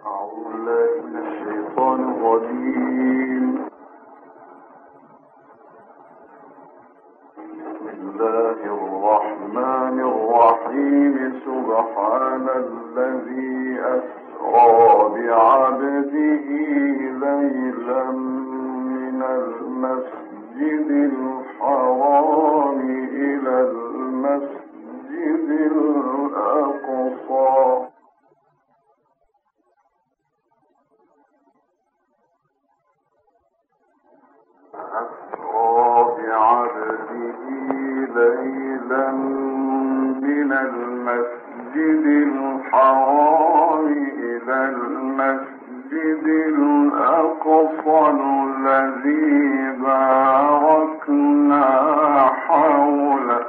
سبحان الذي أسرى بعبده ليلا من المسجد الحرام إلى المسجد الأقصى ليلا من المسجد الحرام إلى المسجد الأقصى الذي باركنا حوله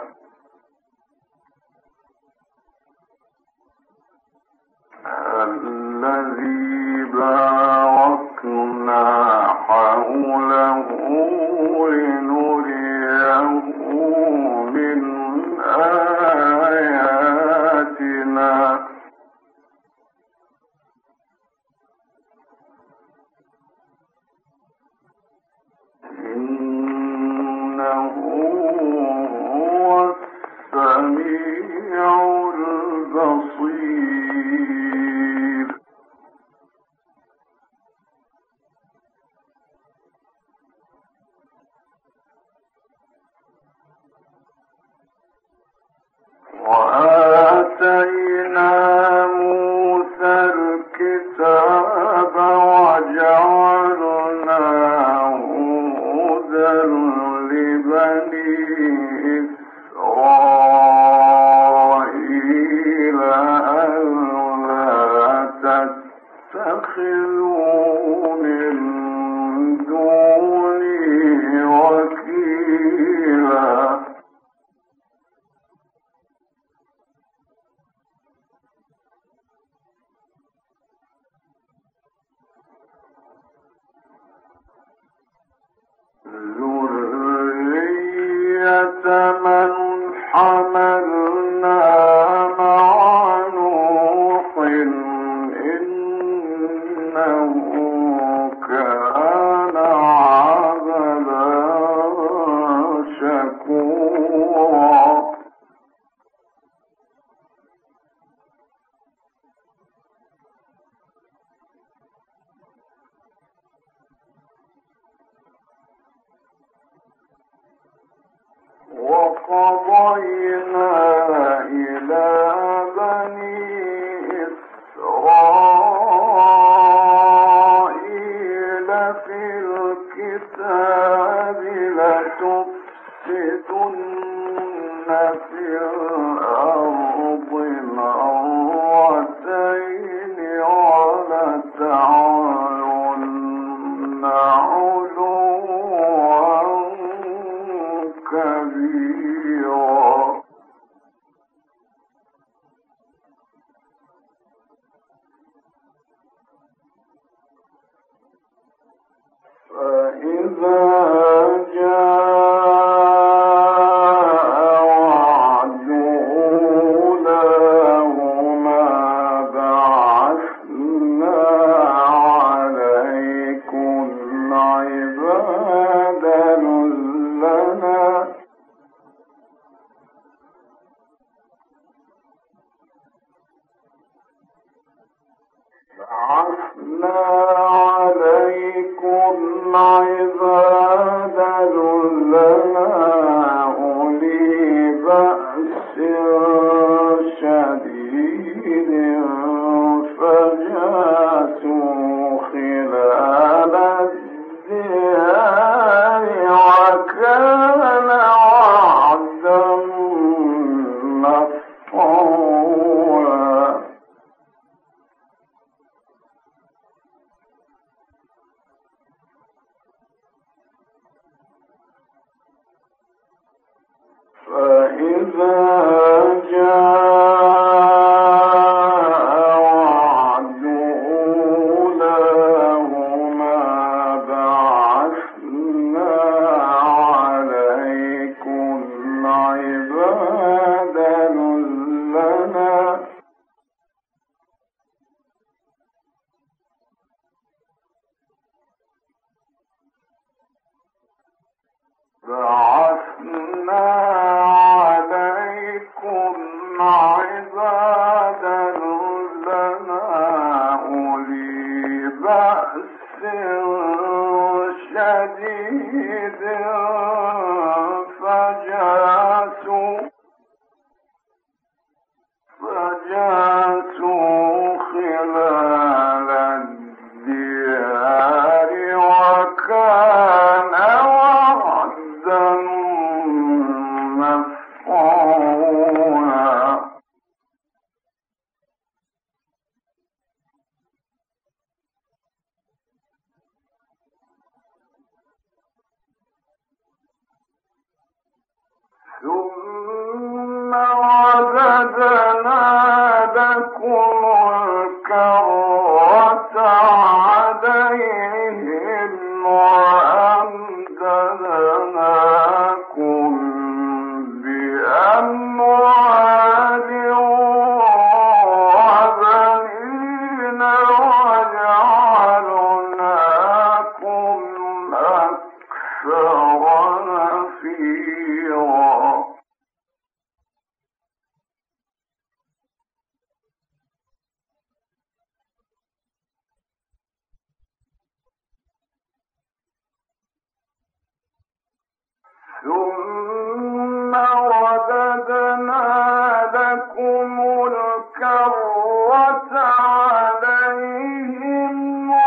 لنريه من آياتنا إنه هو السميع البصير. وآتينا موسى الكتاب وجعلناه هدى لبني إسرائيل ألا تتخذوا من دوني وكيلا. ذرية من حملنا مع نوح إنه كان عبدا شكورا. وقضينا إلى بني إسرائيل في الكتاب لتفسدن في الأرض مرتين ولتعلن علوا كبيرا. فإذا جاء وعد أولاهما بعثنا عليكم عبادا لنا أولي بأس شديد فجاسوا خلال الديار وكان وعدا مفعولا. فإذا جاء بعثنا عليكم عبادا لنا أولي بأس شديد فجاسوا خلال الديار وكان وعدا مفعولا. ثم رددنا لكم الكرة عليهم وأمددناكم بأموال وبنين وجعلناكم أكثر نفيرا. ثم رددنا لكم الكرة عليهم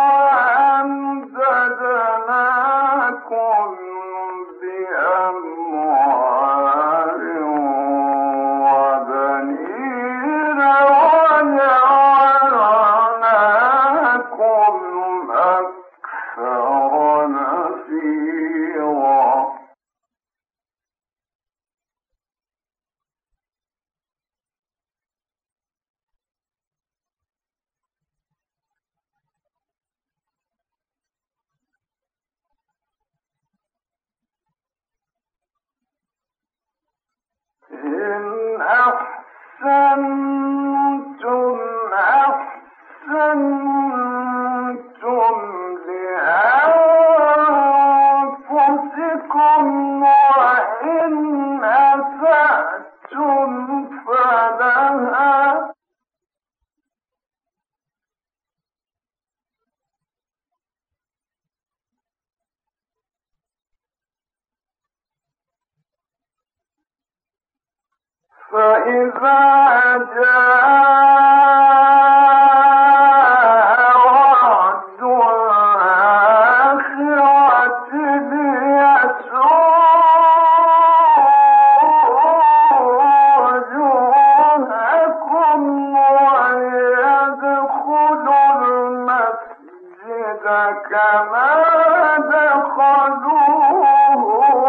وأمددناكم بأموال وبنين وجعلناكم أكثر نفيرا. إن أحسنتم أحسنتم لأنفسكم وإن أسأتم فلها. فإذا جاء وعد الآخرة ليسوءوا وجوهكم ويدخلوا المسجد كما دخلوه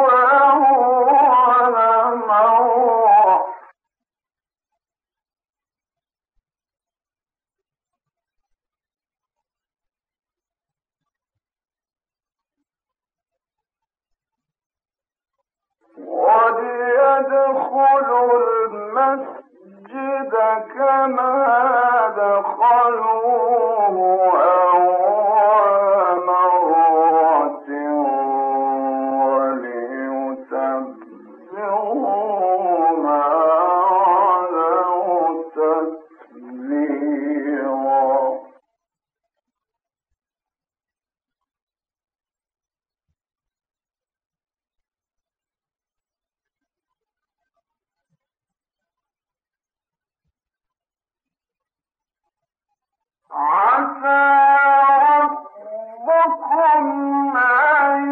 أول مرة. وليدخلوا المسجد كما دخلوه أول مرة وليتبروا ما علوا تتبيرا. عسى ربكم أن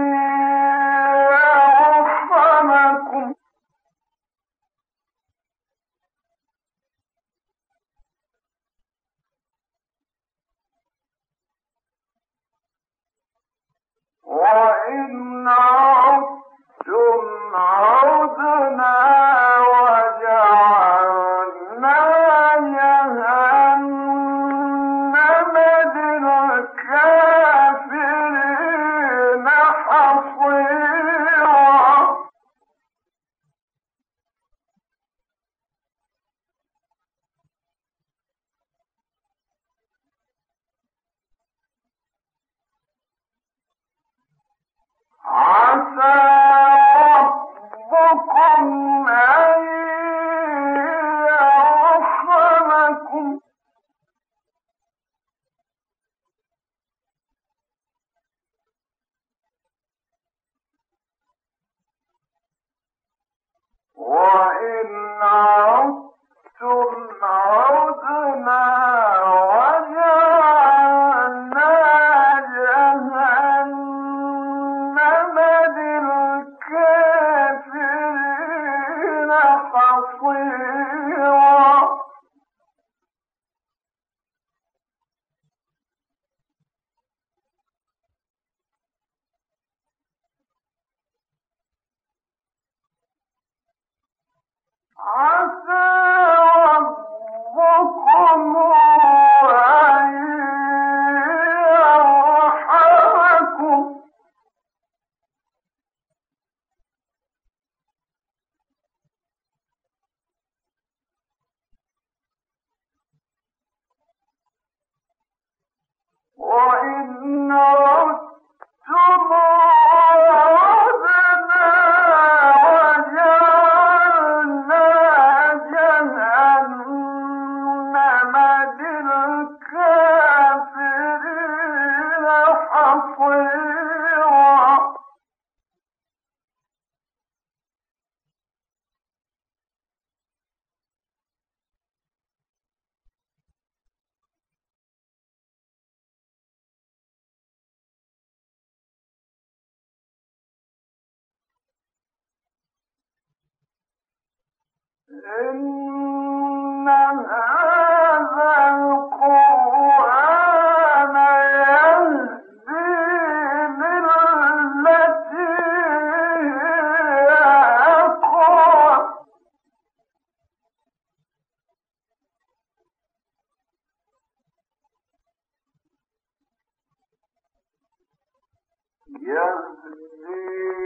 يرحمكم وإن عدتم عدنا وجعلنا جهنم للكافرين حصيرا. عسى وإن عدتم عدنا وجعلنا جهنم للكافرين حصيرا. عسى ربكم أن يرحمكم وإن عدتم عدنا وجعلنا جهنم للكافرين حصيرا. إن هذا القرآن يهدي للتي هي أقوم. يهدي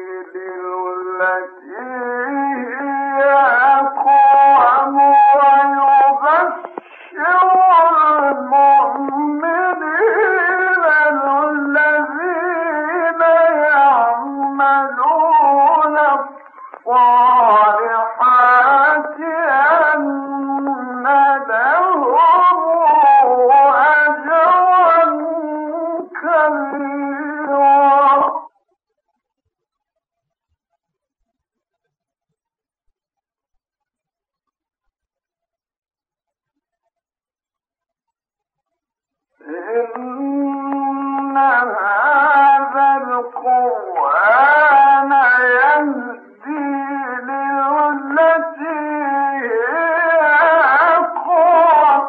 للتي هي أقوم ويبشر المؤمنين الذين يعملون الصالحات أن لهم أجرا كبيرا. إن هذا القرآن يهدي للتي هي أقوم.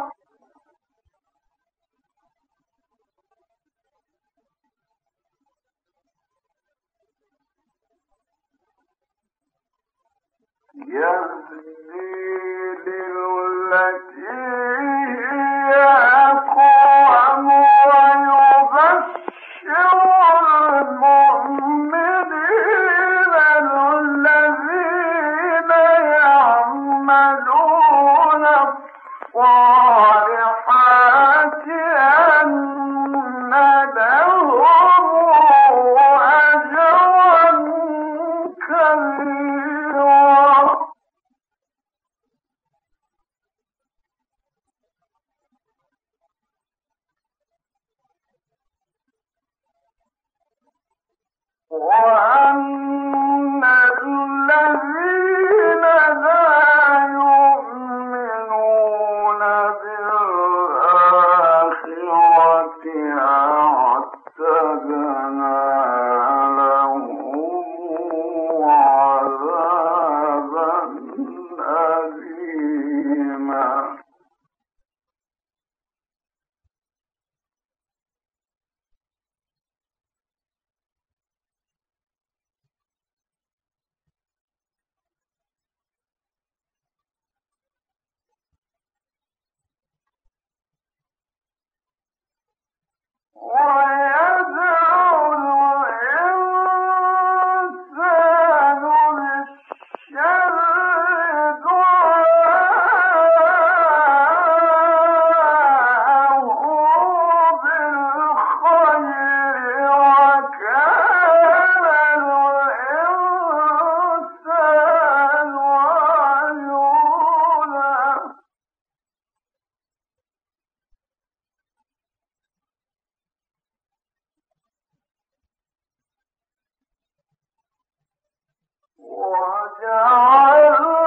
يهدي للتي هي أقوم ويبشر المؤمنين الذين يعملون الصالحات أن لهم أجرا كبيرا. وأن الذين لا يؤمنون بالآخرة أعتدنا لهم عذابا أليما. ويدعو الإنسان بالشر دعاءه بالخير وكان الإنسان عجولا. وجعلنا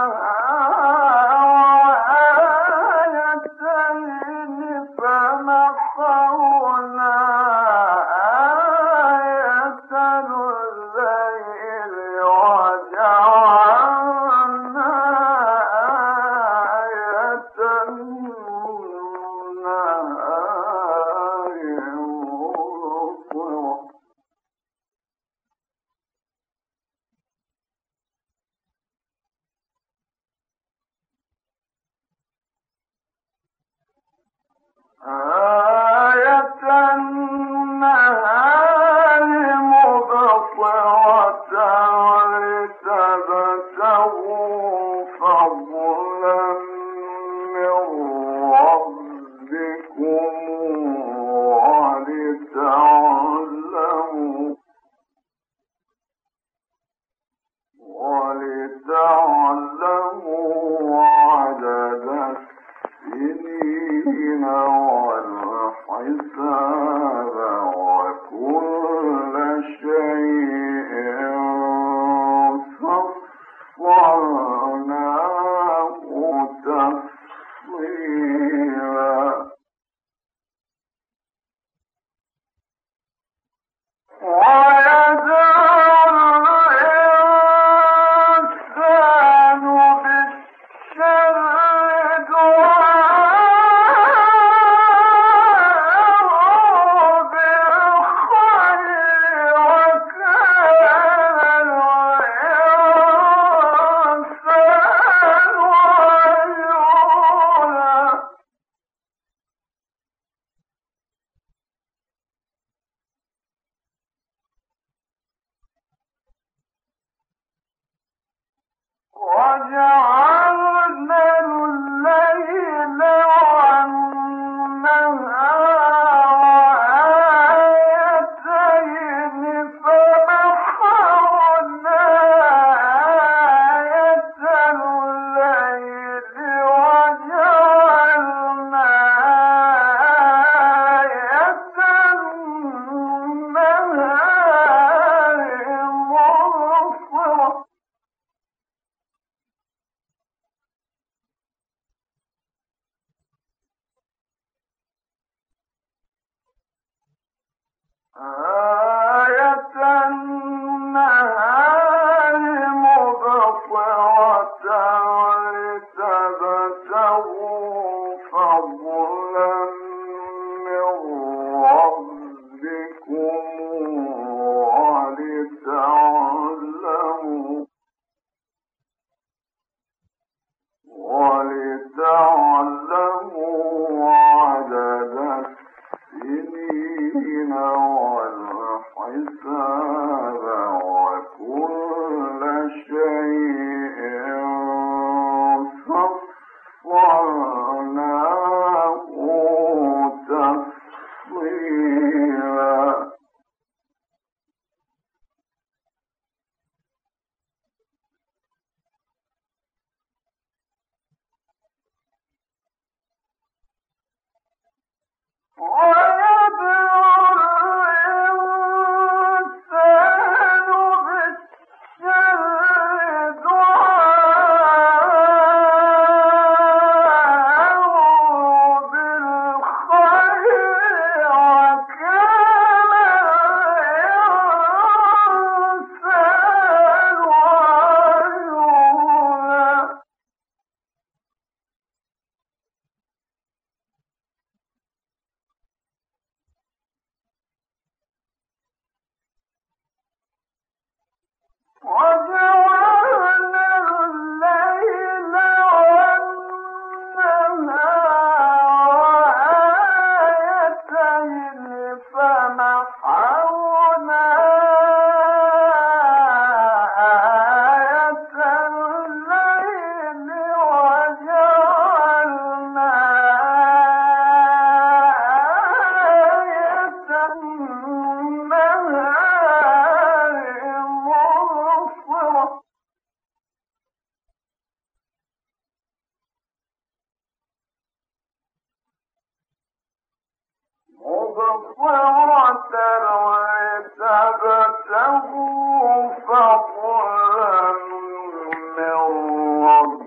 فضلا من ربكم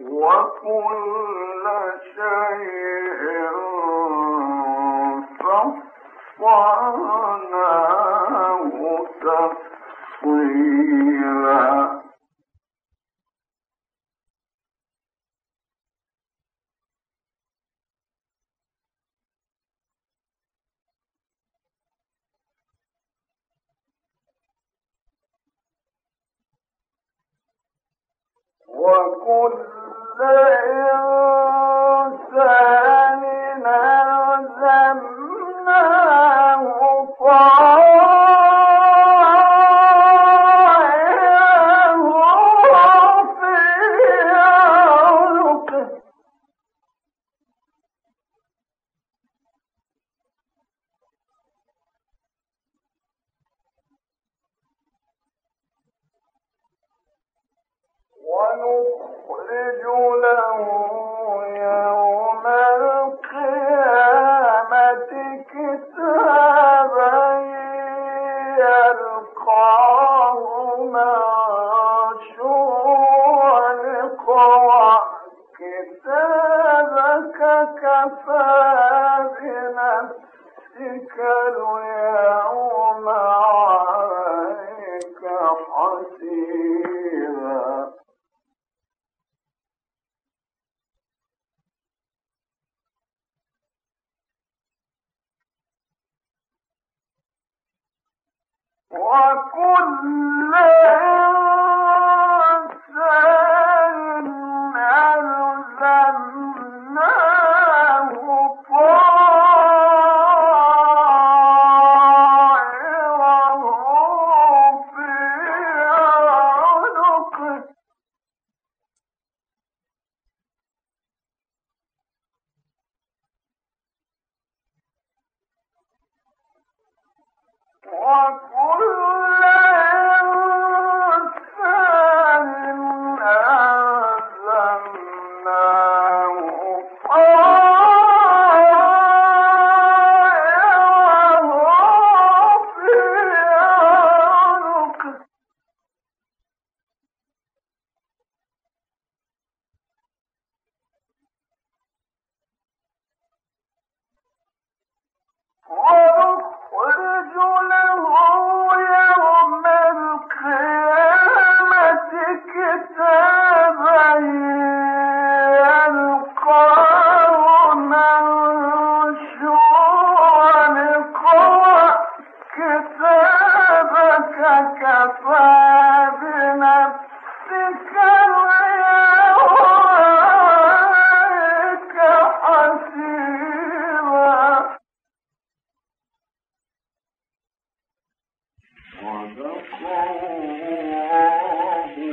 وكل شيء فصلناه تفصيلا وكل إنسان ألزمناه طائره في عنقه ونخرج له يوم القيامة كتابا يلقاه منشورا اقرأ كتابك كفى بنفسك اليوم عليك حسيبا وكل إنسان ألزمناه طائره في عنقه وكل إنسان ألزمناه طائره في عنقه ونخرج له يوم القيامة كتابا يلقاه منشورا اقرأ كتابك كفى بنفسك اليوم عليك حسيبا صدق الله